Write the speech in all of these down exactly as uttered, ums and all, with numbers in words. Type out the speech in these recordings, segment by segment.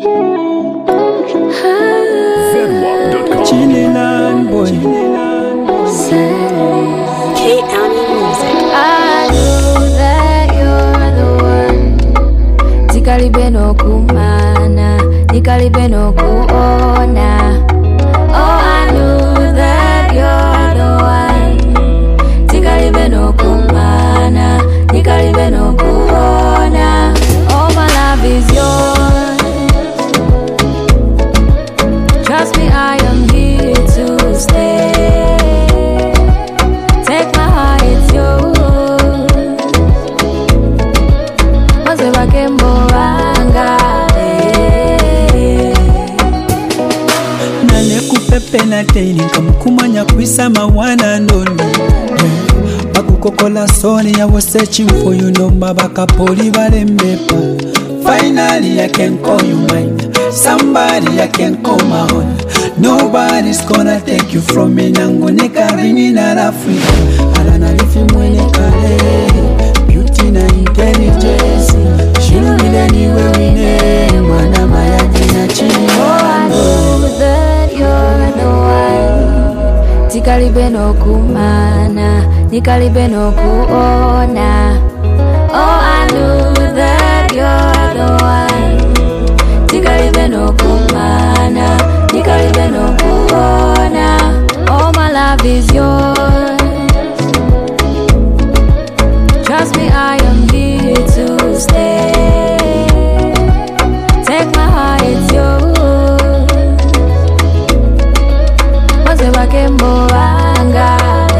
Zedwap dot com. Chinilan boy. K-County Music. I know that you're the one. Tikalibe no kumana, nikalibe no kuona. Oh, I know that you're the one. Tikalibe no kumana, nikalibe no kuona. Oh, my love is yours. Trust me, I am here to stay. Take my heart, it's yours. Maze wakemboranga. Nane kupepe na teni Kamukumanya kwisa mawana ndoni Bakukokola soni I was searching for you No mbabaka poli balembepa Finally I can call you mine Somebody I can call my own Nobody's gonna take you from me Nangunika rini na Africa Alana lifi mwene kare Beauty na intelligence Shirumile niwe wine Mwana mayadi na chini I know that you're the one. Tikalibe no kumana, nikalibe no kuona. Oh, I know that you're the one. Tikalibe no kumana, nikalibe no kuona. Oh, my love is yours. Trust me, I am here to stay. Take my heart, it's yours. Maze wakemboranga.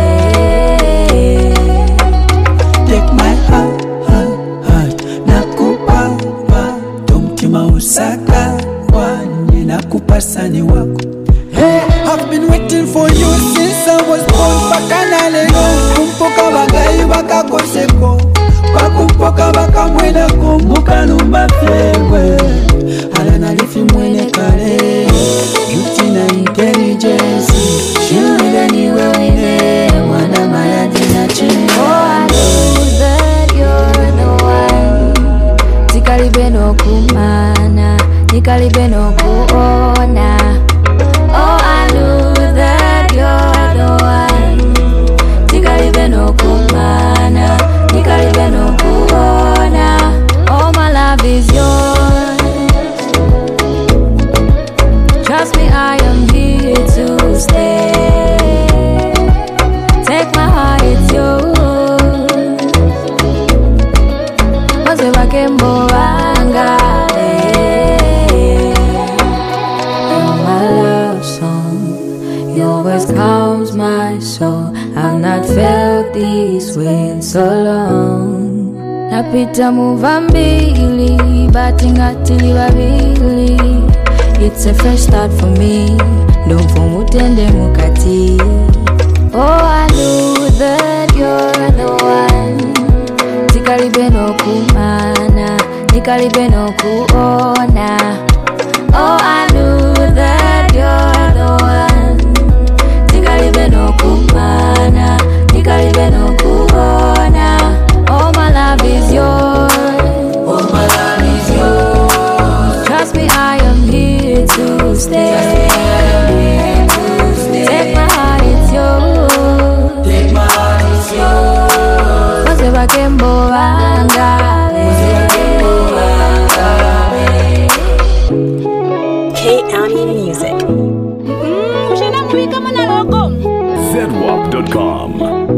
Take my heart, heart, heart Nakupa, pa Tomtima usaka Wanye nakupa sani wako Hey, I've been waiting for you since I was born Baka na lego Kumpoka bagayi baka koseko Bakumpoka baka mwena kumbuka numba fyewe Alana lifi mwene kare Beauty na intelligence Shirumile niwe wine Mwana mayadi na chini Oh, I know that you're the one. Tikalibe no kumana, nikalibe no kuona. Oh, I know that you're the one. Tikalibe no kumana, nikalibe no kuona. Oh, my love is yours. Trust me, I am here to stay. Take my heart, it's yours. Maze wakemboranga. You're my love song. Your voice calms my soul. I've not felt this way in so long. Napita muvambili, batingatili wabili. It's a fresh start for me. Don't mutende mukati. Oh, I know that you're the one. Tikalibe no kumana, nikalibe no kuona. Oh, I know that you're the one. Tikalibe no kumana, nikalibe no kuona. Oh, my love is yours. Oh my love is yours Trust me, I am here to stay. Take my heart, it's yours. Take my heart, it's yours Maze wakemboranga. K-County Music. Zedwap dot com.